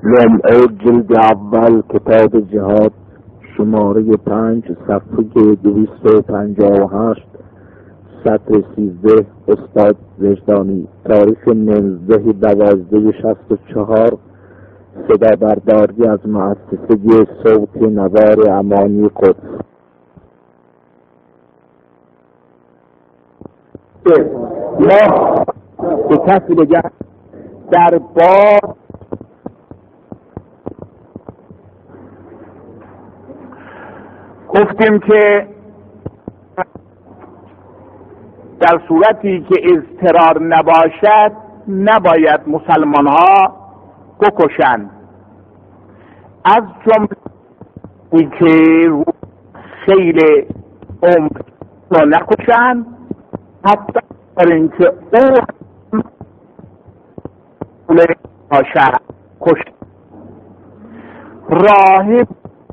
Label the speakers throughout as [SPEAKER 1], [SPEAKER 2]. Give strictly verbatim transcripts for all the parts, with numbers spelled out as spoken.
[SPEAKER 1] لمعه جلد اول کتاب جهاد شماره پنج صفحه دویست و پنجاه و هشت سطر سیزده استاد وجدانی تاریخ نوزده دوازده شصت و چهار صدا برداری از مؤسسه صوت نوار امانی قدس. ما به کسی بگم در بار گفتیم که در صورتی که اضطرار نباشد نباید مسلمان ها بکشند، از جمله که خیل عمر را نکشند، حتی در اینکه او باشد کشت. راهب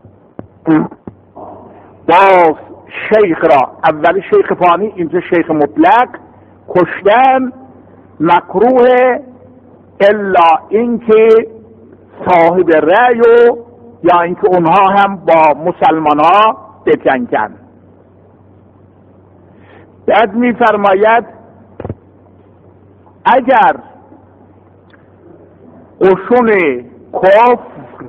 [SPEAKER 1] باز شیخ را، اولی شیخ فانی اینجا شیخ مطلق، کشتن مکروه الا اینکه صاحب رأی و یا اینکه اونها هم با مسلمان ها بجنگن. بعد می فرماید اگر قشون کفر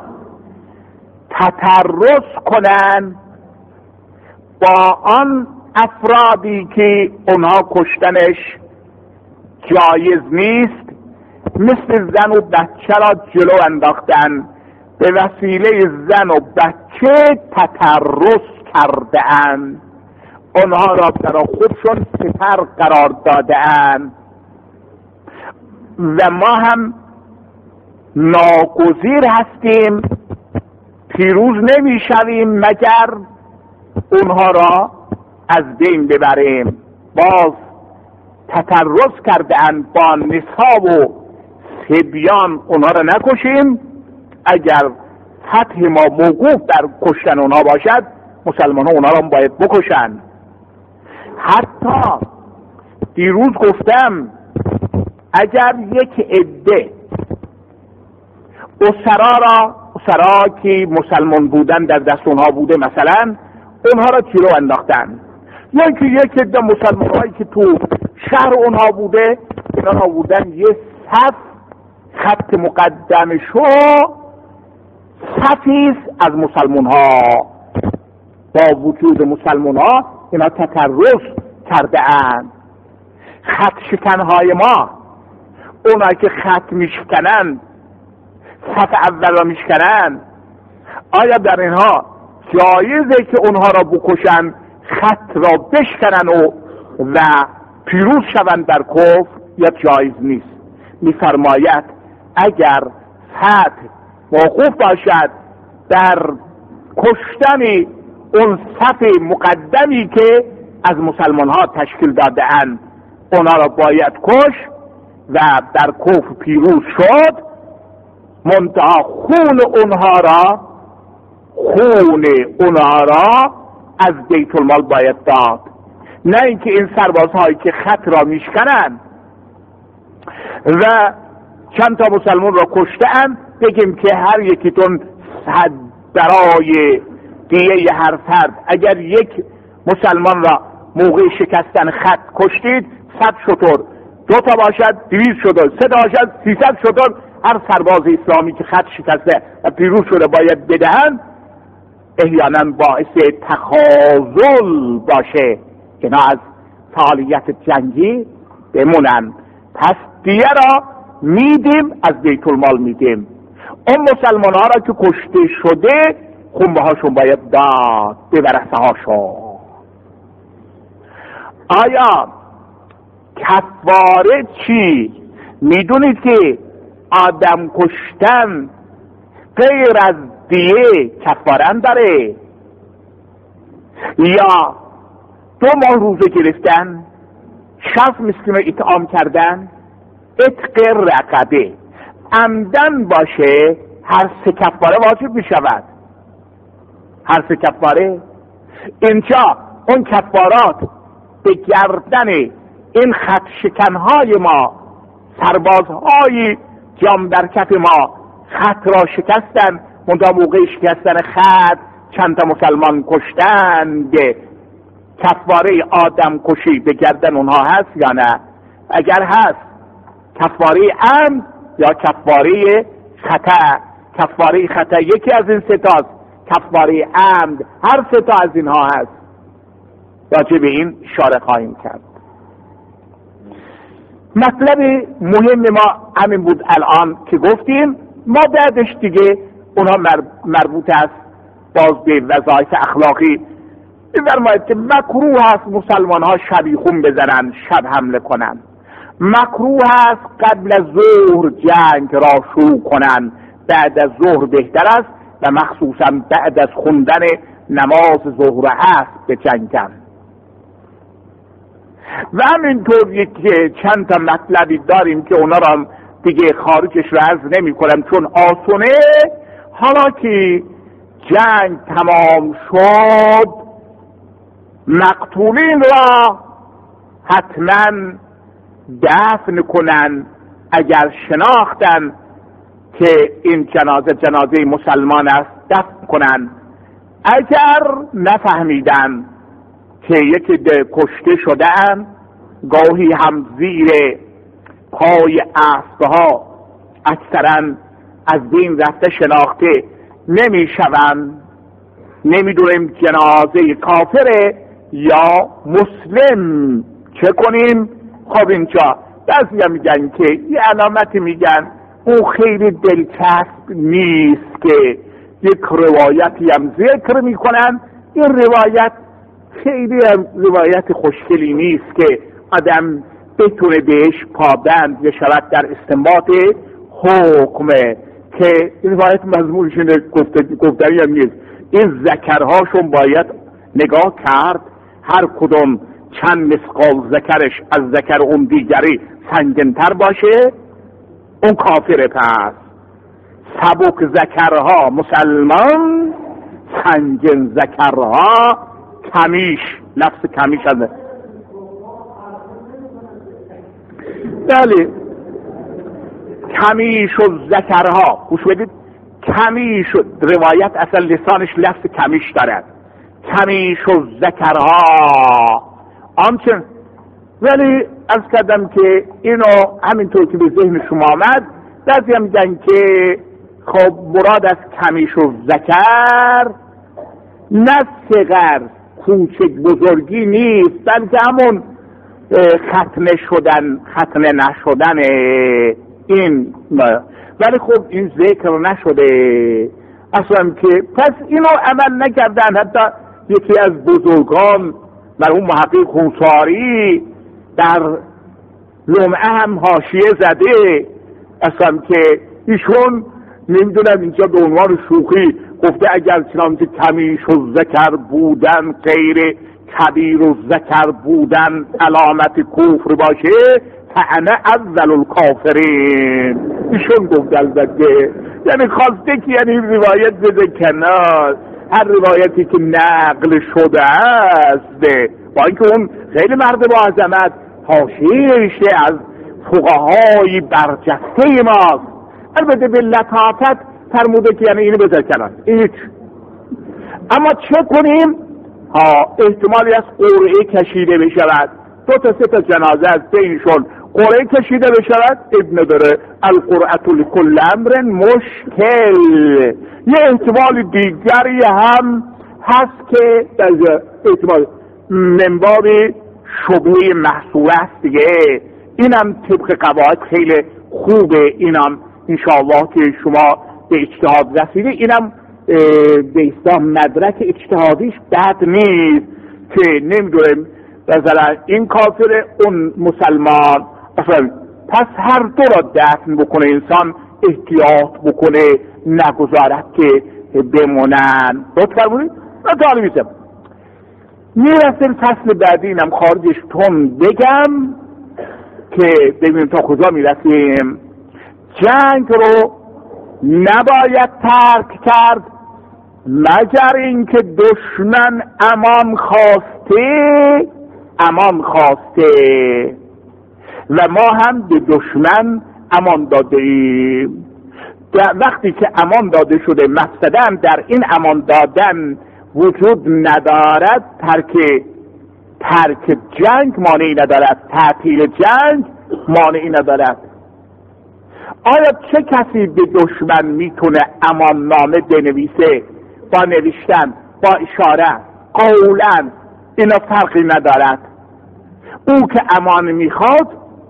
[SPEAKER 1] تطرس کنن با آن افرادی که اونها کشتنش جایز نیست، مثل زن و بچه را جلو انداختن، به وسیله زن و بچه تطرس کرده اند، اونها را برای خودشون سپر قرار داده اند و ما هم ناگزیر هستیم، پیروز نمی شویم مگر اونها را از بین ببریم. باز تطرس کرده اند با نساء و صبیان، اونها را نکشیم. اگر فتح ما موقوف در کشتن اونها باشد، مسلمان ها اونها را باید بکشند. حتی دیروز گفتم اگر یک عده اسرا را، اسرا که مسلمان بودن در دست اونها بوده مثلا، اونها را جلو انداختن، یا اینکه یک عده مسلمان هایی که تو شهر اونها بوده اینا بودن، یه صف خط مقدمشو صفیست از مسلمان ها، با وجود مسلمان ها اینا تطرس کرده اند. خط شکنهای ما، اونایی که خط میشکنن، صف اول را میشکنن، آیا در اینها جایزه که اونها را بکشن، خط را بشکنن و و پیروز شوند در کفر، یا جایز نیست؟ میفرماید اگر فتح موقوف باشد در کشتن اون صف مقدمی که از مسلمان ها تشکیل داده اند، اونا را باید کش و در کفر پیروز شد، منتها خون اونها را خون اونها را از بیت المال باید داد، نه اینکه این سربازهایی که خط را میشکنند و چند تا مسلمان را کشتند بگیم که هر یکیتون برای دیه هر فرد، اگر یک مسلمان را موقع شکستن خط کشتید، صد شتر، دو تا باشد دویست شتر، سه تا باشد سیصد شتر، هر سرباز اسلامی که خط شکسته و پیروز شده باید بدهند، احیانا باعث تخاذل باشه که نه از فعالیت جنگی بمونن. پس دیه را میدیم، از بیت المال میدیم. اون مسلمان ها را که کشته شده خونبه هاشون باید داد به ورثه هاشون. آیا کفاره چی؟ میدونید که آدم کشتن غیر از دیه کفاره داره، یا دو ماه روزه گرفتن، شصت مسکین اطعام کردن، اتق رقبه، عمدن باشه هر سه کفاره واجب می شود. هر سه کفاره اینجا اون کفارات به گردن این خط شکنهای ما، سربازهای جام در کف ما خط را شکستن، منتها موقع شکستن خط چند تا مسلمان کشتند. کفاره آدم کشی به گردن اونها هست یا نه؟ اگر هست کفاره عمد یا کفاره خطا؟ کفاره خطا یکی از این سه تاست، کفاره عمد هر سه تا از اینها هست. راجع به این اشاره خواهیم کرد. مطلب مهم ما همین بود الان که گفتیم. ما بعدش دیگه اونها مربوط است باز به وظایف اخلاقی. می‌فرماید که مکروه است مسلمان ها شبیخون بزنن، شب حمله کنن. مکروه است قبل از ظهر جنگ را شروع کنن، بعد از ظهر بهتر است و مخصوصا بعد از خوندن نماز ظهر است به جنگن. و همینطور که چند تا مطلبی داریم که اونا را دیگه خارجش رو عرض نمی کنم چون آسونه. حالا که جنگ تمام شد مقتولین را حتما دفن کنن اگر شناختن که این جنازه جنازه مسلمان است، دفن کنن. اگر نفهمیدن که یکی کشته شدن، گاهی هم زیر پای اسبها اکثرا از بین رفته شناخته نمی شوند، نمیدونیم جنازه کافره یا مسلم، چه کنیم؟ خب اینجا بعضی هم میگن که یه علامتی میگن اون خیلی دلچسب نیست که یک روایتی هم ذکر میکنن. این روایت خیلی هم روایت خوشگلی نیست که آدم بتونه بهش پابند بشود در استنباط حکمه، که روایت مضمونش گفتنی هم نیست. این ذکرهاشون باید نگاه کرد، هر کدوم چند مثقال ذکرش از ذکر اون دیگری سنگن‌تر باشه، اون کافره. پس سبک ذکرها مسلمان، سنگن ذکرها کمیش. لفظ کمیش هست. بله، کمیش و ذکرها. گوش بدید، کمیش و روایت اصلا لسانش لفظ کمیش دارد، کمیش و ذکرها آمچن. ولی از کردم که اینو همینطور که به ذهن شما آمد، بعضی هم میگن که خب مراد از کمیش و ذکر نه صغر کوچک بزرگی نیست، بلکه همون ختنه شدن ختنه نشدن این. ولی خب این ذکر نشده اصلا که پس اینو عمل نکردن. حتی یکی از بزرگان مرحوم محقق خونساری در لمعه هم حاشیه زده اصلا که ایشون نمیدونم اینجا به عنوان شوخی گفته اگر چنانچه کمیش و ذکر بودن غیر کبیر و ذکر بودن علامت کفر باشه فانا اول الکافرین. ایشون گفت البته، یعنی خواسته که یعنی روایت بده کنار، هر روایتی که نقل شده است با اینکه اون خیلی مرد با عظمت حاشیه از فقهای برجسته ماست، البته به لطافت فرموده که یعنی اینو بذار کنار هیچ. اما چه کنیم؟ ها احتمالی از قرعه کشیده بشود، دو تا سه تا جنازه از بینشون قرعه کشیده بشود. ابن داره القرعه لکل امر مشکل. یه احتمال دیگری هم هست که در احتمال منباب شبهه محصول است دیگه. اینم طبق قواعد خیلی خوبه، اینم انشاءالله که شما به اجتهاد رسیده، اینم به اسلام مدرک اجتهادیش بد نیست که نمیدونم مثلا این کافر اون مسلمان اصلا. پس هر دو را دفن بکنه انسان، احتیاط بکنه، نگذارد که بمونن. لطف فرمودید من تعالی میسم میرسیم فصل بعدی، اینم خارجش تون بگم که ببینیم تا کجا میرسیم. جنگ رو نباید ترک کرد مگر اینکه دشمن امان خواسته امان خواسته و ما هم به دشمن امان داده ایم. وقتی که امان داده شده مفسده هم در این امان دادن وجود ندارد، ترک ترک جنگ مانعی ندارد، تعطیل جنگ مانعی ندارد. آیا چه کسی به دشمن میتونه امان نامه بنویسه؟ با نوشتن، با اشاره، قولا، اینا فرقی ندارد. او که امان میخواد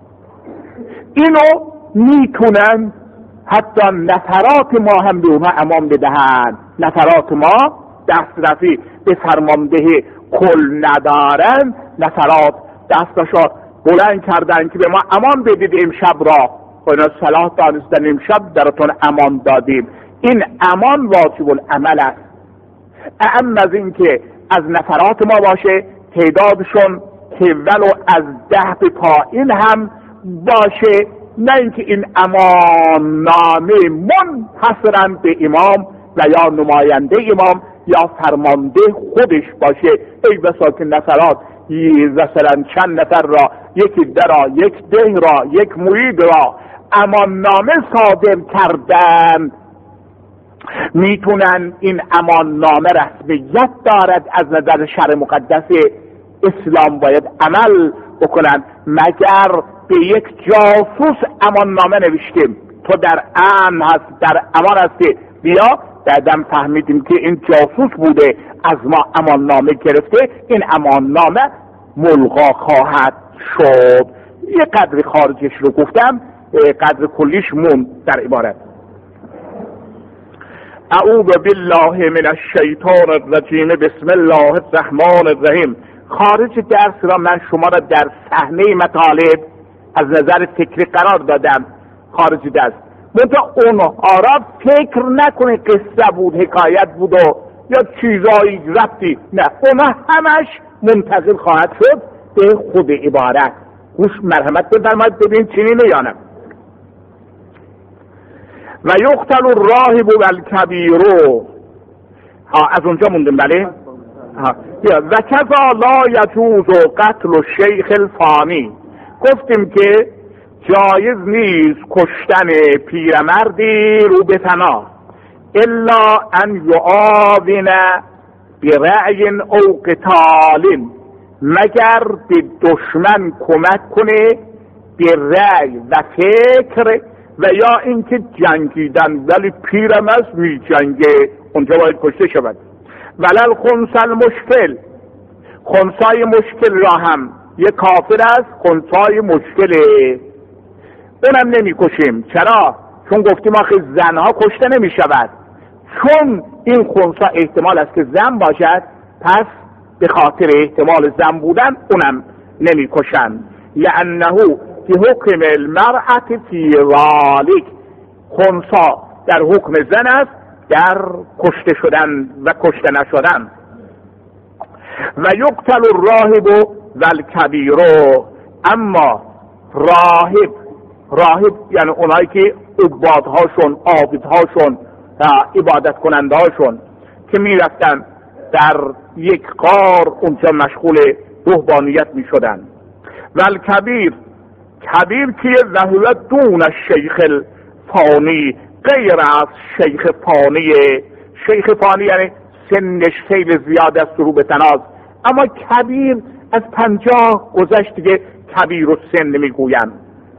[SPEAKER 1] اینو میتونن حتی نفرات ما هم به اونها امان بدهند. نفرات ما دسترسی به فرمانده کل ندارن، نفرات دستشان بلند کردن که به ما امان بدید امشب را، و اینا صلاح دانستن امشب درتون امان دادیم. این امان واجب العمل است. اعم از این که از نفرات ما باشه، تعدادشون که ولو از ده به پایین هم باشه، نه اینکه این امان نامه منحصراً به امام و یا نماینده امام یا فرمانده خودش باشه. ای بسا که نفرات مثلا چند نفر را، یک درا، یک ده را، یک مرید را امان نامه صادر کردن، میتونن این امان نامه رسمیت دارد، از نظر شرع مقدس اسلام باید عمل بکنن. مگر به یک جاسوس امان نامه نوشتیم تو در امن هست، در امان هستی، بیا، بعدم فهمیدیم که این جاسوس بوده از ما امان نامه گرفته، این امان نامه ملغا خواهد شد. یه قدر خارجش رو گفتم، قدر کلیش مون در عبارت. اعوذ بالله من الشیطان الرجیم، بسم الله الرحمن الرحیم. خارج درس را من شما را در صحنه مطالب از نظر فکری قرار دادم. خارج درس منتها اون آراب فکر نکنه قصه بود، حکایت بود و یا چیزایی ربطی، نه، اون همش منتقل خواهد شد به خود عبارت. گوش مرحمت بفرمایید ببین چنینه یا نه. و یقتل الراهب والکبیر. ها از اونجا موندیم بله؟ ها. و کذا لا یجوز قتل الشیخ الفانی. گفتیم که جایز نیست کشتن پیرمردی رو به فنا الا ان یعاون برأی او قتال، مگر به دشمن کمک کنه به رأی و فکر و یا اینکه جنگیدن، ولی پیرمرد می جنگه اونجا باید کشته شود. ولل خنث المشکل، خنثای مشکل را هم یک کافر است، خنثای مشکله، اونم نمی کشیم. چرا؟ چون گفتیم آخه زنها کشته نمی شود، چون این خنثا احتمال است که زن باشد، پس به خاطر احتمال زن بودن اونم نمی کشن. لانه فی حکم المرأة فی ذلک، خنثا در حکم زن است در کشته شدن و کشته نشدن. و یقتل الراهب والکبیر. اما راهب، راهب یعنی اونایی که عبادهاشون، عابدهاشون، عبادت کنندهاشون که می رفتن در یک غار اونجا مشغول رهبانیت می شدن. والکبیر، کبیر که ذهو دون الشیخ الفانی، غیر از شیخ فانی. شیخ فانی یعنی سنش خیلی زیاد است رو به تناز، اما کبیر از پنجاه گذشت دیگه کبیر و سن میگوین.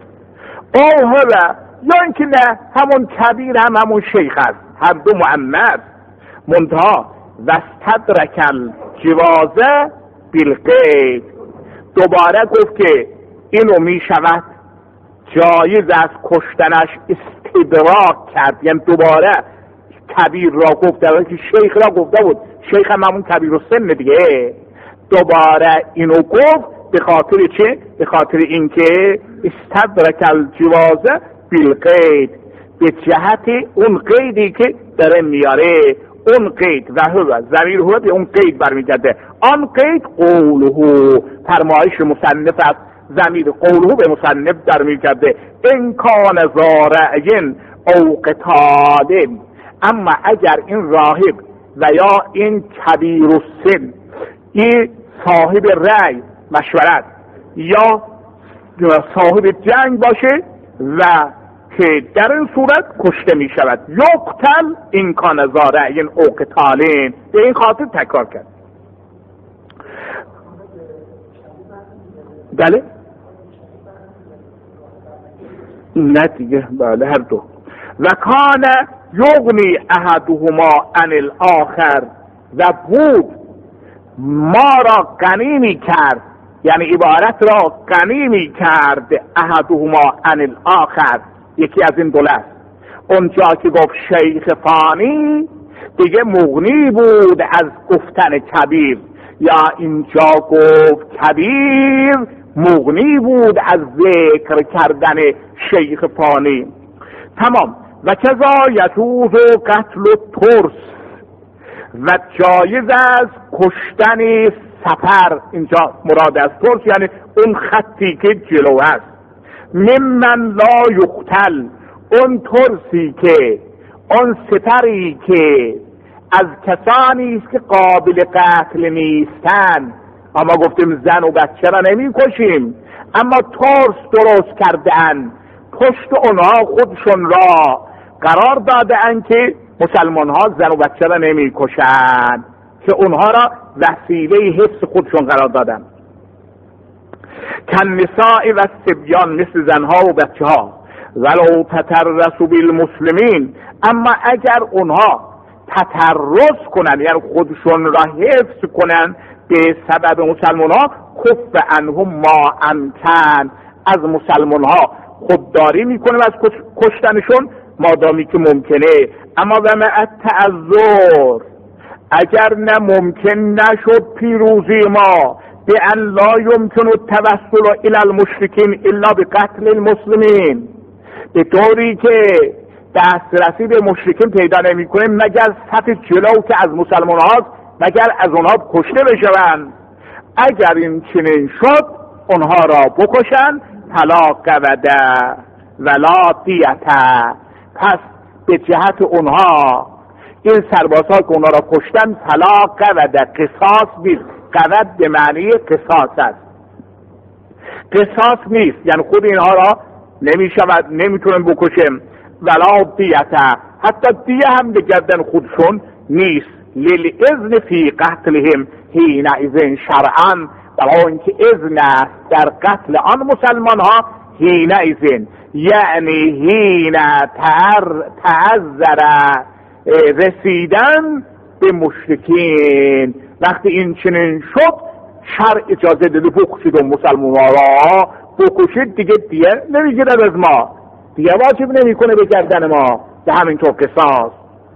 [SPEAKER 1] او هلا، یا اینکه نه همون کبیر هم همون شیخ است، هر دو مؤنث. منتها واستدرک الجوازه بالقید، دوباره گفت که اینو می شود جایز از کشتنش استدراک کرد، یعنی دوباره کبیر را گفته که شیخ را گفته بود، شیخ هم همون کبیر و سن دیگه، دوباره اینو گفت. به خاطر چه؟ به خاطر اینکه استدرک الجوازه بالقید، به جهت اون قیدی که داره میاره. اون قید و هو، ضمیر هو به اون قید برمیگرده. آن قید قوله، فرمایش مصنف است، ضمیر قوله به مصنف در میگرده. ان کان زارعین او قتال، اما اگر این راهب و یا این کبیر السن، این صاحب رأی مشورت یا صاحب جنگ باشه و که در این صورت کشته می شود. یقتل این کان زاره این اوقتالین، به این خاطر تکرار کرد. بله نه دیگه، بله هر دو. و کان یغنی احدهما عن الاخر، و بود ما را غنی می کرد، یعنی عبارت را غنی می کرد احدهما عن الاخر، یکی از این دو لفظ. اونجا که گفت شیخ فانی دیگه مغنی بود از گفتن کبیر، یا اینجا گفت کبیر مغنی بود از ذکر کردن شیخ فانی. تمام. و کذا یجوز قتل ترس، و جایز از کشتن سفر، اینجا مراد از ترس یعنی اون خطی که جلو است. ممن لا یقتل، اون ترسی که، اون سپری که از کسانی است که قابل قتل نیستن. اما گفتیم زن و بچه را نمی کشیم، اما ترس درست کردن، پشت اونها خودشون را قرار دادن که مسلمان ها زن و بچه را نمی کشن، که اونها را وسیله حفظ خودشون قرار دادن. کن نساء و صبیان، مثل زنها و بچه ها. ولو تترسوا بالمسلمین، اما اگر اونها تترس کنن یعنی خودشون را حفظ کنن به سبب مسلمان ها، کف عنهم ما امکن، از مسلمان ها خودداری میکنه از کشتنشون مادامی که ممکنه. اما و مع تعذر، اگر نه ممکن نشد پیروزی ما، به ان لا یمکن التوسل الی المشرکین الا بقتل المسلمین، به طوری که دسترسی به مشرکین پیدا نمی کنیم مگر صف جلو که از مسلمان هاست، مگر از اونها کشته بشوند. اگر این چنین شد اونها را بکشن، فلا قوده ولا دیته، پس به جهت اونها این سربازها که اونها را کشتن فلا قوده، قصاص نیست. قود به معنی قصاص است، قصاص نیست یعنی خود اینها را نمی شود نمیتونن بکشیم. ولا دیته، حتی دیه هم به گردن خودشون نیست. للاذن فی قتلهم حین اذن شرعا، برای اینکه اذن است در قتل آن مسلمان ها. حین اذن یعنی حین تعذر رسیدن به مشرکین، وقتی این چنین شد شرع اجازه داده بکشید و مسلمان ها را بکشید، دیگه دیگه نمیگیرد از ما، دیگه واجب نمیکنه به گردن ما، به همینطور قصاص.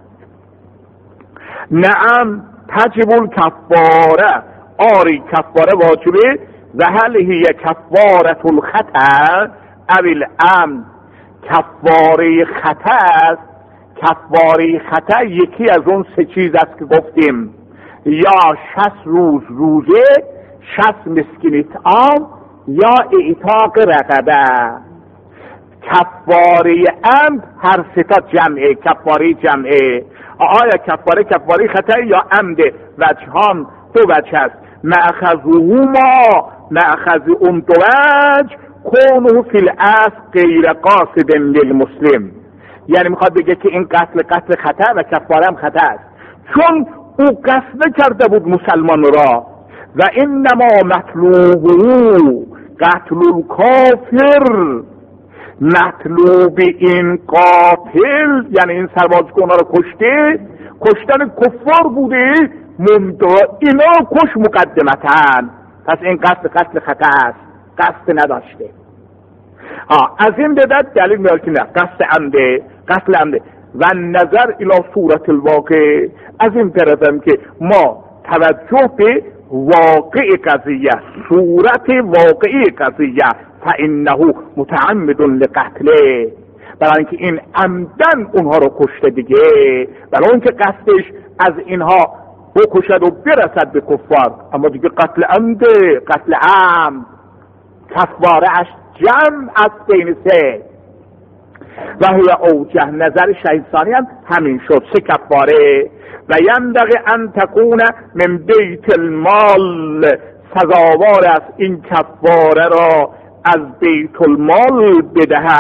[SPEAKER 1] نعم تجب الکفاره، آری کفاره واجبه. و هل هی کفارة الخطأ او العمد، کفاره خطأ است. کفاره خطأ یکی از اون سه چیز است که گفتیم، یا شصت روز روزه، شصت مسکین اطعام، یا اعتاق رقبه. کفاره عمد هر سه تا جمعه، کفاره جمعه. آیا کفاره کفاره خطا یا عمد؟ وجهان، دو وجه است. مأخذهما، مأخذ اون دو وجه کونه فی الاصل غیر قاصد للمسلم، یعنی میخواد بگه که این قتل قتل خطا و کفاره هم خطا است، چون او قصد کرده بود مسلمان را. و انما مطلوبه قتل الکافر، مطلوب این قاتل یعنی این سرباز که اونا رو کشته، کشتن کفار بوده، ممدع اینا کش مقدمتن، پس این قصد قتل خطا است، قصد نداشته. ها از این بدت دلیل میاد که نه قصد عمده، قتل عمده. و نظر الی صورت الواقع، از این طرفم که ما توجه به واقع قضیه، صورت واقعی قضیه، فانه متعمد لقتله، برای اینکه این عمدن اونها رو کشته دیگه، برای اینکه قصدش از اینها بکشد و برسد به کفار. اما دیگه قتل عمده، قتل عمد، کفاره اش جمع از بین سه. و هی اوجه، نظر شهید ثانی هم همین شد، سه کفاره. و ینبغی ان تکون من بیت المال، سزاوار است این کفاره را از بیت المال بدهد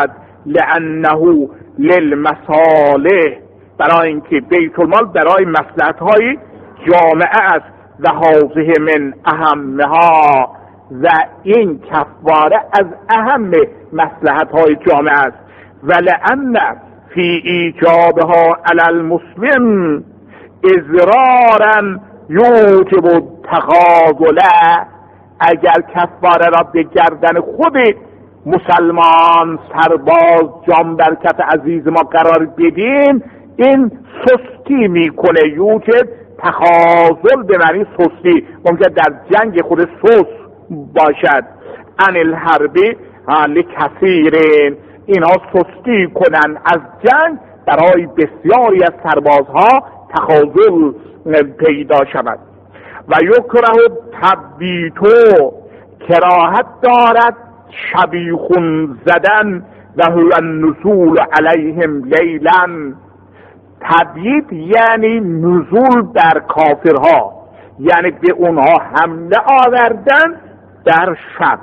[SPEAKER 1] لانه للمصالح، برای اینکه بیت المال برای مصلحت های جامعه است، و هذه من اهمها، و این کفاره از اهم مصلحت های جامعه است. و لان فی ایجابها علی المسلم اضرارا یوجب التغاضل، اگر کفاره را به گردن خود مسلمان سرباز جان بر کف عزیز ما قرار بدیم، این سستی میکنه. یوجب تغاضل به معنی سستی، ممکن در جنگ خود سست باشد. عن الحرب لکثیرین، اینها سستی کنن از جنگ، برای بسیاری از سربازها تغاضل پیدا شود. و یکره تبیتو، کراهت دارد شبیخون زدن، و هو النزول علیهم لیلا. تبییت یعنی نزول بر کافرها، یعنی به اونها حمله آوردن در شب.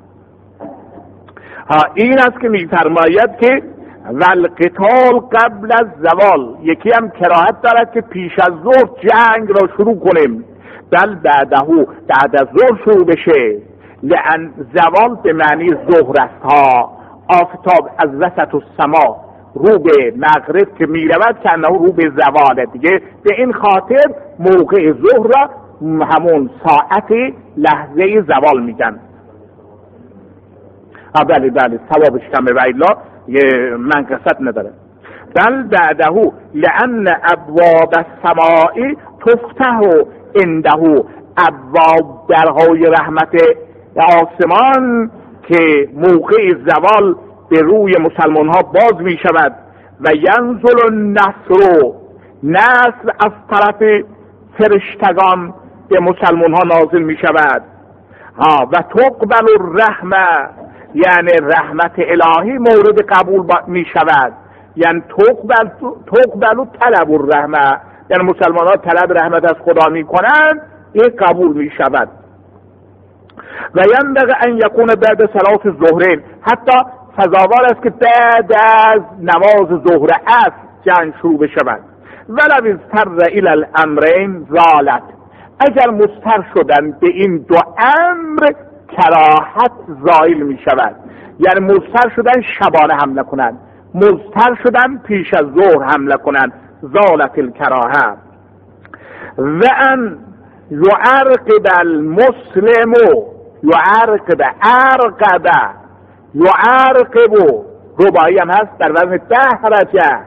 [SPEAKER 1] ها این است که میفرماید که والقتال قبل از زوال، یکی هم کراهت دارد که پیش از ظهر جنگ را شروع کنیم، بل بعدهو، بعد از ظهر شروع بشه. لأن زوال به معنی ظهر است ها، آفتاب از وسط السما رو به مغرب که میرود که انه رو به زواله دیگه، به این خاطر موقع ظهر را همون ساعت لحظه زوال میگن. بله بله ثوابش کمه و الا منقصت نداره. بل بعدهو لأن ابواب السماء تفتح عنده، ابواب درهای رحمت آسمان که موقع زوال به روی مسلمان ها باز می شود. و ینزل النصر، نصر از طرف فرشتگان به مسلمان ها نازل می شود. ها و تقبل الرحمه، یعنی رحمت الهی مورد قبول می شود. یعنی تقبل تقبل طلب الرحمه، یعنی مسلمان ها طلب رحمت از خدا می کنند، این قبول می شود. و ینبغی ان یکون بعد صلات الظهرین، حتی سزاوار است که بعد از نماز ظهر عصر جنگ شروع بشود. ولو اضطر الی الامرین زالت، اگر مضطر شدن به این دو امر کراهت زائل می شود. یعنی مضطر شدن شبانه حمله کنند، مضطر شدن پیش از ظهر حمله کنند، زالت الکراهه. و ان یعرقب المسلم، یعرقب ارقب یعرقب، رباعی هم هست در وزن دهرجه،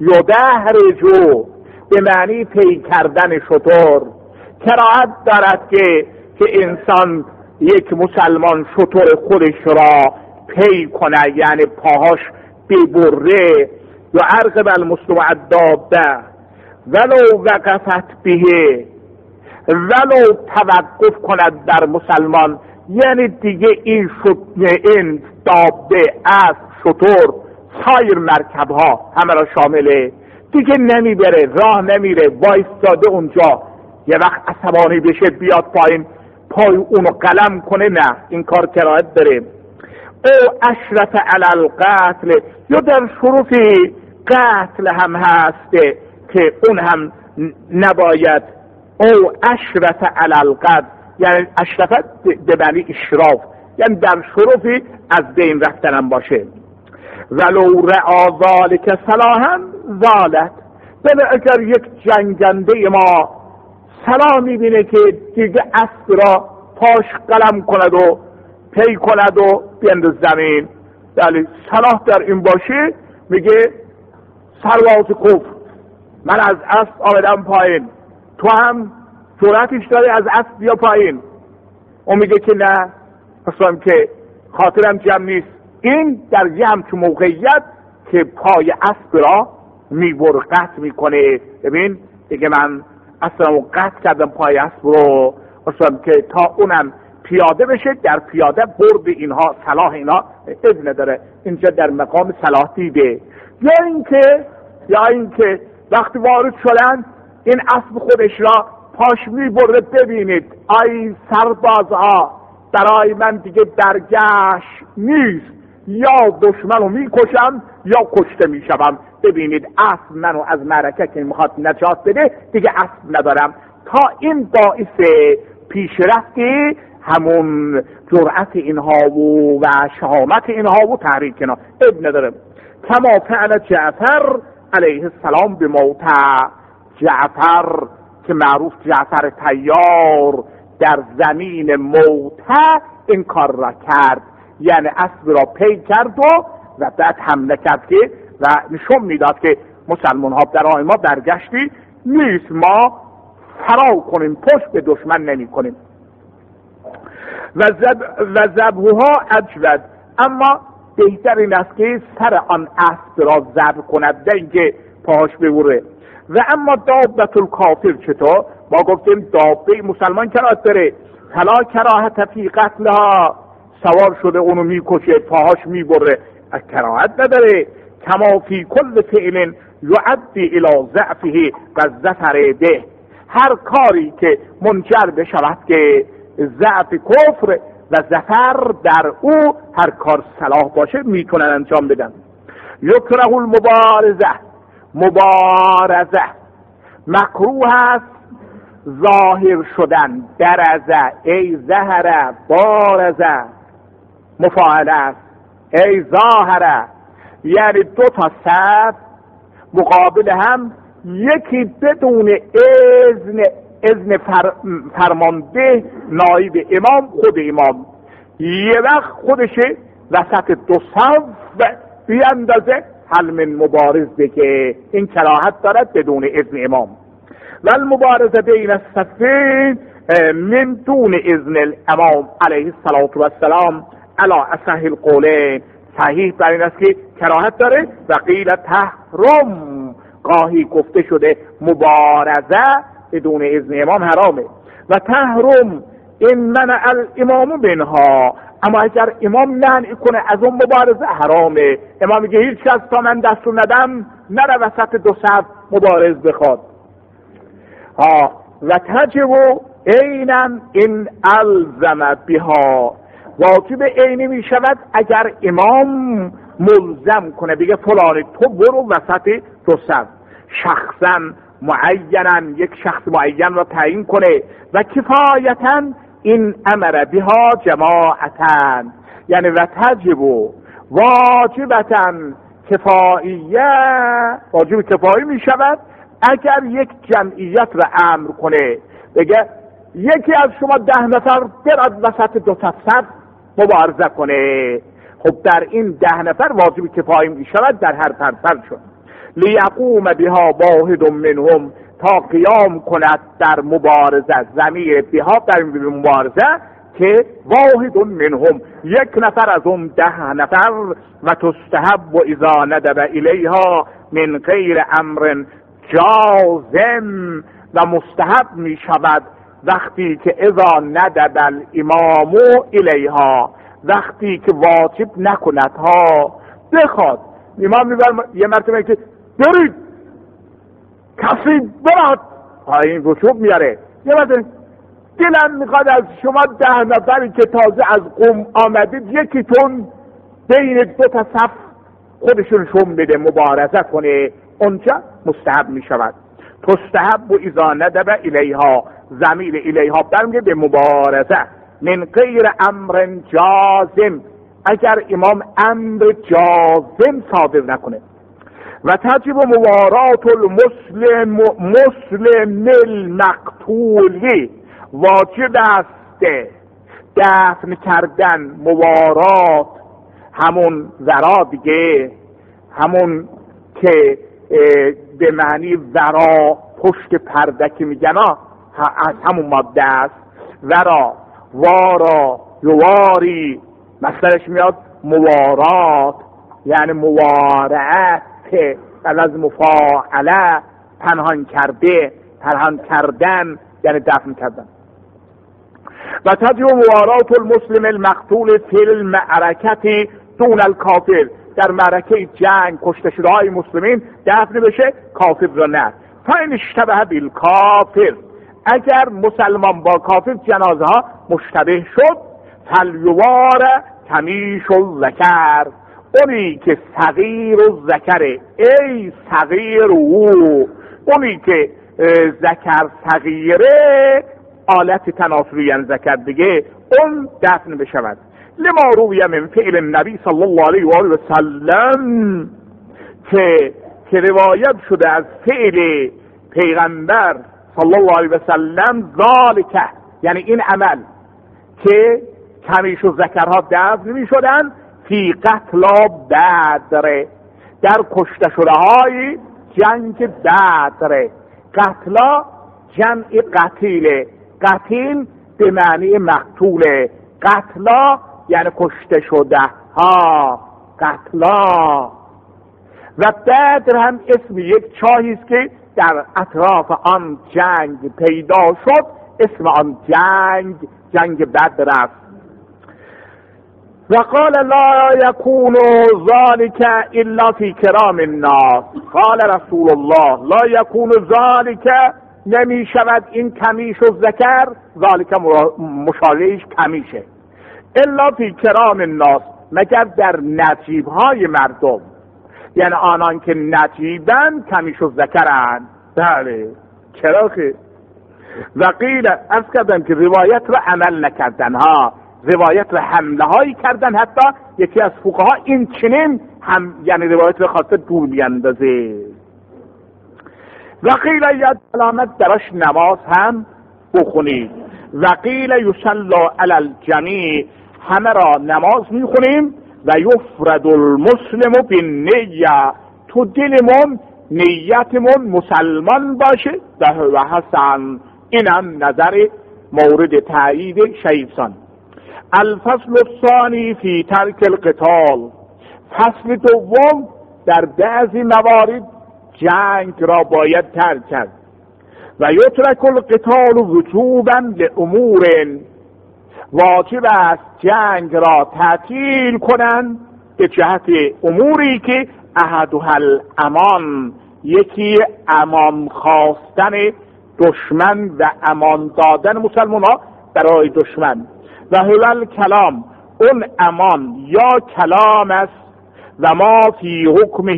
[SPEAKER 1] یدهرجو به معنی پی کردن شتر. کراهت دارد که که انسان یک مسلمان شتر خودش را پی کنه، یعنی پاهاش ببره. یعرقب المسلم الدابه ولو وقفت به، ولو توقف کند در مسلمان، یعنی دیگه این شطن این دابه از شطور سایر مرکب ها همه را شامله، دیگه نمیبره، راه نمیره، وایستاده اونجا، یه وقت عصبانی بشه بیاد پایین پای اونو قلم کنه، نه، این کار کراهت داره. او اشرف علی القتل، یا در شروع قتل هم هسته که اون هم نباید. او اشرف علی القتل، یعنی اشرفت به معنی اشراف، یعنی در شرفی از بین رفتنم باشه. ولو رعا ذالک صلاحا زالت، بله اگر یک جنگنده ما صلاح میبینه که دیگه اسب را پاش قلم کند و پی کند و بیند زمین، بله صلاح در این باشه، میگه سرباز کفر، من از اسب آمدم پایین، تو هم جرأتش داری از اسب بیا پایین. اون میگه که نه، اصلا که خاطرم جمع نیست. این در یه همچون موقعیت که پای اسب را میبر قطع میکنه، ببین دیگه من اصلا قطع کردم پای اسب رو، اصلا که تا اونم پیاده بشه، در پیاده برد اینها صلاح اینا اذن داره، اینجا در مقام صلاح دیده. یا اینکه یا اینکه وقتی وارد شدن این اسب خودش را پاش میبره، ببینید ای سربازها برای من دیگه برگشت نیست، یا دشمن رو میکشم یا کشته میشم. ببینید اسب منو از معرکه که میخواد نجات بده دیگه اسب ندارم. تا این باعث پیشرفتی همون جرأت اینها و و شهامت اینها و تحریک اینا اب نداره. کما فعل جعفر علیه السلام به موت جعفر که معروف جعفر طیار در زمین موت این کار را کرد، یعنی اسب را پی کرد و و بعد حمله کرد که و نشون میداد که مسلمان ها در آن ما برگشتی نیست، ما فرار کنیم، پشت به دشمن نمی کنیم. و ذبحها اجود، اما بهتر این است که سر آن اسب را ذبح کند نه اینکه پاهاش ببره. و اما دابة الکافر چطور؟ ما گفتیم دابه مسلمان کراهت داره، فلا کراهت فی قتلها، سوار شده اونو میکشه پاهاش میبره، کراهت نداره. کما فی کل فعل یعدی الی ضعفه و ظفر به، هر کاری که منجر بشود که ضعف کفر و ظفر در او هر کار صلاح باشه میتونن انجام بدن. یکره المبارزه، مبارزه مکروه است ظاهر شدن، درزه ای ظهره، بارزه مفاعله است ای ظاهره، یعنی دو تا صف مقابل هم، یکی بدون اذن اذن فر فرمانده نایب امام خود امام، یه وقت خودشه وسط دو صف بیاندازه حل من مبارز بگه، این کراهت دارد بدون اذن امام. و المبارزه بین الصفین من دون اذن الامام علیه السلام علی اصح القولین، صحیح بر این است که کراهت داره. و قیل تحرم، گاهی گفته شده مبارزه بدون اذن امام حرامه. و تحرم این منع الامام بینها، اما اگر امام منع کنه از اون مبارزه حرامه. امام میگه هیچ کس تا من دستور ندم نره وسط دو صف مبارز بخواد. ها و تجب عینا این الزم بها، واجب عینی می شود اگر امام ملزم کنه بگه فلانی تو برو وسط دو صف، شخصا معینا یک شخص معین را تعیین کنه. و کفایتا این امر بها جماعتا، یعنی و تجب واجبتا کفاییه، واجب کفایی می شود اگر یک جمعیت را امر کنه بگه یکی از شما ده نفر برد وسط دو صف مبارزه کنه. خب در این ده نفر واجب کفایی می شود در هر فرد شد. لیقوم بها واحد منهم، تا قیام کند در مبارزه، ضمیر بها در مبارزه که واحد منهم یک نفر از اون ده نفر. و تستحب و اذا ندب الیها من غیر امر جازم، و مستحب می شود وقتی که اذا ندب الامام الیها، وقتی که واجب نکند ها بخواد امام میبر یه مرتبه که برید کسی براد این وجوب میاره، یه مرتبه دلم میخواد از شما ده نفری که تازه از قوم آمدید یکیتون بین دو تا صف خودشون شون بده مبارزه کنه، اونجا مستحب میشود. تستحب و اذا ندب الیها، ضمیر الیها برمیگه به مبارزه. من غیر امر جازم، اگر امام امر جازم صادر نکنه. و تجب موارات المسلم مسلم المقتولی، واجب است دفن کردن، موارات همون ورا دیگه، همون که به معنی ورا پشت پرده که میگن از همون ماده است. ورا وارا یواری مثلش میاد موارات، یعنی موارعت از مفاعله، پنهان کرده، پنهان کردن یعنی دفن کردن. و تجب موارات المسلم المقتول فی المعرکه دون الکافر، در معرکه جنگ کشته شده های مسلمین دفن بشه، کافر را نه. فاین اشتبه بالکافر، اگر مسلمان با کافر جنازه ها مشتبه شد، فلیوار کمیش و ذکر، اونی که صغیر و ذکره، ای صغیر او، اونی که ذکر صغیره، آلت تناسلی یعنی ذکر دیگه، اون دفن بشود. لما روی من فعل النبی صلی الله علیه و آله و سلم، که که روایت شده از فعل پیغمبر صلی الله علیه و سلم، ذالک یعنی این عمل که کمیش و ذکرها دفن می شدن، فی قتل بدر، در کشته شده های جنگ بدر. قتلا جمع قتیله، قتیل به معنی مقتوله، قتلا یعنی کشته شده ها، قتلا. و بدر هم اسم یک چاهی است که در اطراف آن جنگ پیدا شد، اسم آن جنگ جنگ بدر است. و قال لا یکون ذلك الا فی کرام الناس، قال رسول الله لا یکون ذلك، نمی شود این کمیش و ذکر، ذالک مشارعش کمیشه، الا فی کرام الناس، مگر در نجیب های مردم، یعنی آنان که نجیبن کمیش و ذکرن. بله چرا که و قیل، از کردن که روایت رو عمل نکردن ها، روایت رو حمله هایی کردن، حتی یکی از فقها این چنین هم یعنی روایت رو خاطر دور بیندازه. و قیل ید علامت درش نماز هم بخونید، و قیل یصلی علی الجمیع، همه را نماز میخونیم، و یفرد المسلم بالنیه، تو دلمون نیتمون مسلمان باشه، و حسن، اینم نظر مورد تایید شیخان. الفصل الثانی فی ترک القتال، فصل دوم در بعضی موارد جنگ را باید ترک کرد. و یترک القتال وجوبا لامور، واجب است جنگ را تعطیل کنند به جهت اموری که احدها الامان، یکی امان خواستن دشمن و امان دادن مسلمان ها برای دشمن، و هو کلام، اون امان یا کلام است، و ما فی حکمه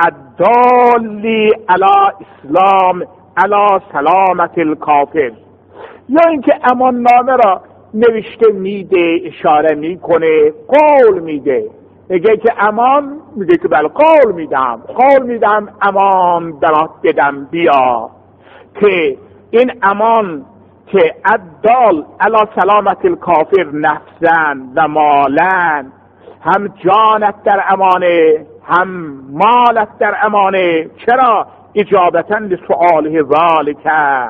[SPEAKER 1] الدالی علی اسلام علی سلامت الکافر، یا اینکه امان نامه را نوشته میده، اشاره میکنه، قول میده، میگه که امان، میگه که بله قول میدم، قول میدم امان برات بدم بیا، که این امان که الدال علی سلامت الکافر نفسن و مالن، هم جانت در امانه هم مالت در امانه. چرا؟ اجابتا لسؤاله ذالک،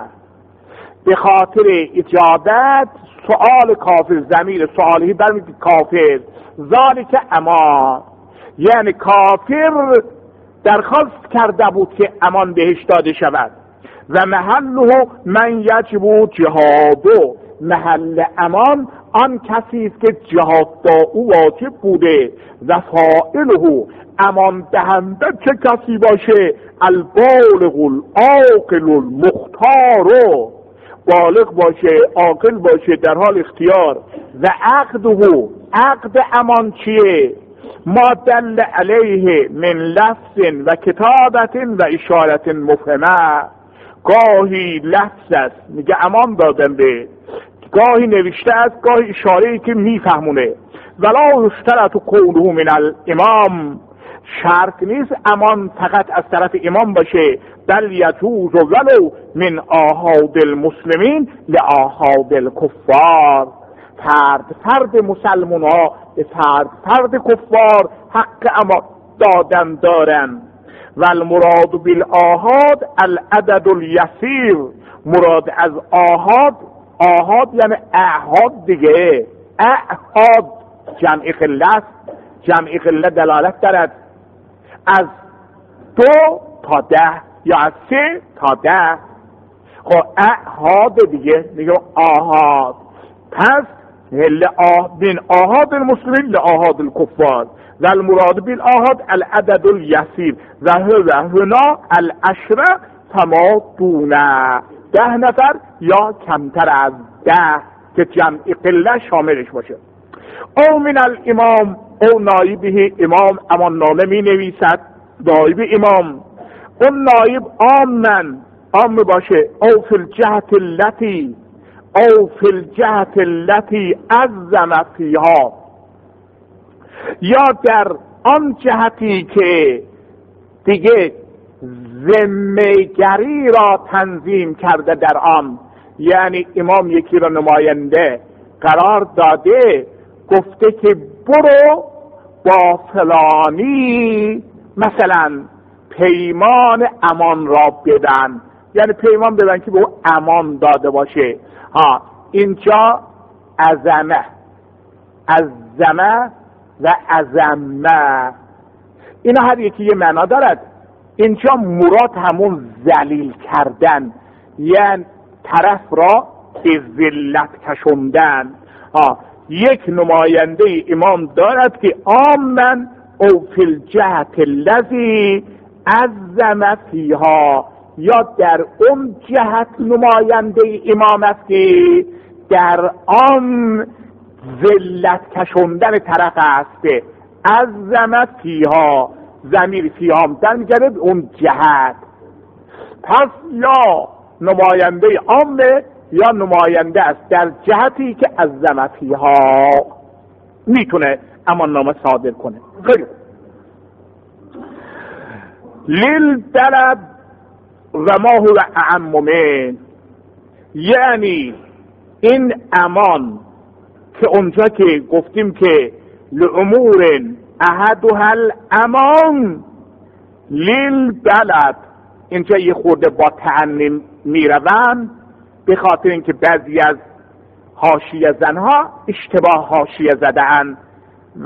[SPEAKER 1] به خاطر اجابت سؤال کافر، ضمیر سؤاله برمیگرده کافر، ذالک امان، یعنی کافر درخواست کرده بود که امان بهش داده شود. و محله من یجب جهادو، محل امان آن کسی است که جهاد با او واجب بوده. و فاعله، امان دهنده چه کسی باشه؟ البالغ العاقل المختار، بالغ باشه، عاقل باشه، در حال اختیار. و عقده، عقد امان چیه؟ ما دل علیه من لفظ و کتابت و اشارت مفهمه، گاهی لفظ است میگه امان دادن به، گاهی نوشته است، گاهی اشاره‌ای که میفهمونه. ولا یشترط کونه من الامام، شرط نیست امان فقط از طرف امام باشه، بل یجوز ولو من آحاد المسلمین لآحاد الکفار، فرد فرد مسلمان ها به فرد فرد کفار حق امان دادن دارن. و المراد بالآحاد العدد الیسیر، مراد از آحاد، آحاد یعنی اعهاد دیگه، اعهاد جمع قله، جمع قله دلالت دارد از دو تا ده یا از سه تا ده. خب اعهاد دیگه میگه آحاد، پس لآه من آحاد المسلمین لآحاد الکفار. و المراد بالآحاد العدد الیسیر و هو هنا العشره فما دونه، ده نفر یا کمتر از ده که جمع قله شاملش باشه. او من الامام او نایبه، امام امان نامه می نویسد، نایب امام، اون نایب آمن عام باشه، او فی الجهت التي او فی الجهت التي عظم فیها، یا در آن جهتی که دیگه ذمه‌گری را تنظیم کرده در آن، یعنی امام یکی را نماینده قرار داده، گفته که برو با فلانی مثلا پیمان امان را بدن، یعنی پیمان بدن که به او امان داده باشه. ها اینجا عظمه، عظمه و عظمه اینا هر یکی یه معنا دارد. اینجا مراد همون ذلیل کردن، یعنی طرف را به ذلت کشوندن. ها یک نماینده امام دارد که آمن او فی الجهت الذی عظم فیها، یا در اون جهت نماینده امام است که در آن ذلت کشوندن طرف است. عظم فیها، ضمیر فیها در میگرد اون جهت. پس یا نماینده عامه یا نماینده است در جهتی که عظم فیها میتونه امان نامه صادر کنه. خیلی للبلد و ما هو اعم من، یعنی این امان که اونجا که گفتیم که لامور احدها الامان للبلد، اینجا یه خورده با تعنیم میروند به خاطر اینکه بعضی از حاشیه زنها اشتباه حاشیه زدن و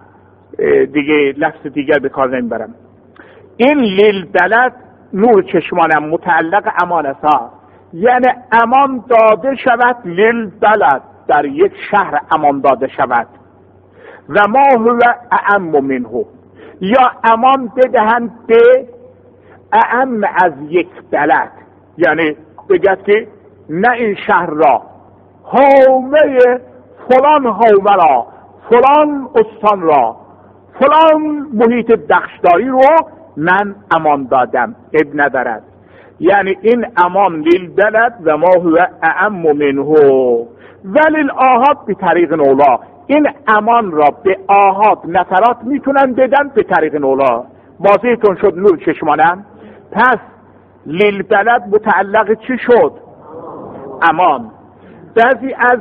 [SPEAKER 1] دیگه لفظ دیگر به کار نمیبرم. این للبلد نور چشمانم متعلق امان است، یعنی امان داده شود للبلد، در یک شهر امان داده شود. و ما هو اعم منه، یا امان بدهند به اعم از یک بلد، یعنی بگد که نه این شهر را، حومه فلان حومه را، فلان استان را، فلان محیط بخشداری رو من امان دادم، اب ندارد. یعنی این امان للبلد و ما هو اعم منه ولی آحاد به طریق اولا، این امان را به آحاد نفرات میتونن بدن به طریق اولا. واضحتون شد نور چشمانم؟ پس للبلد متعلق چی شد؟ امان. بعضی از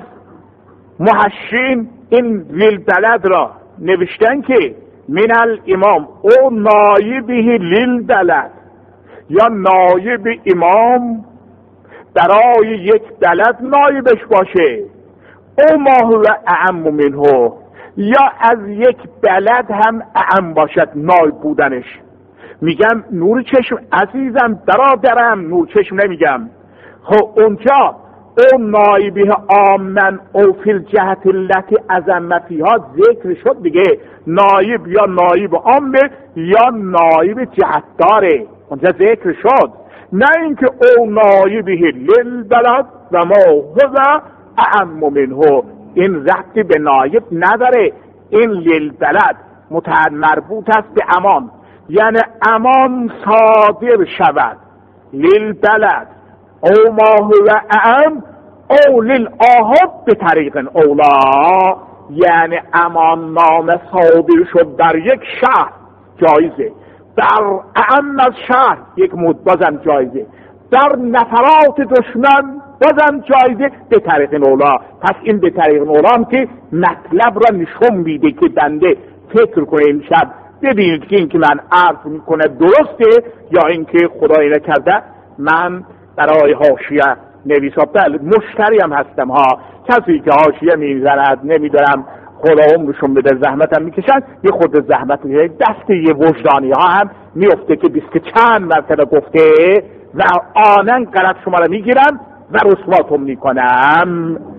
[SPEAKER 1] محشین این للبلد را نوشتن که من الامام او نایبه للبلد، یا نایب امام برای یک بلد نایبش باشه. او ما هو اعم منه، یا از یک بلد هم اعم باشد نایب بودنش. میگم نور چشم عزیزم، برادرم، نور چشم نمیگم. خب اونجا او نایبه آمن او فی الجهت التي عظم فیها ذکر شد دیگه، نایب یا نایب عامه یا نایب جهتداره، اونجا ذکر شد. نه اینکه او نایبه للبلد و ما هو اعم منه، این ربطی به نایب نداره. این للبلد متعد مربوط است به امان، یعنی امان صادر شود للبلد او ما هو اعم او للآحاد به طریق اولا، یعنی امان نامه صادر شد در یک شهر جایزه، در اعم از شهر یک مود بازم جایزه، در نفرات دشمن بازم جایزه به طریق اولا. پس این به طریق اولا هم که مطلب را نشون میده که بنده فکر کنه امشب ببینید که این که من عرض میکنه درسته یا اینکه خدایی نکرده من برای حاشیه نویسا. بله مشتری هم هستم ها، کسی که حاشیه میزند نمیدارم خدا عمرشون بده زحمت هم میکشن، یه خود زحمت میشه، دست یه وجدانی ها هم میفته که بیست که چند مرتبه گفته و آنن غلط شما رو میگیرن و رسواتون میکنم.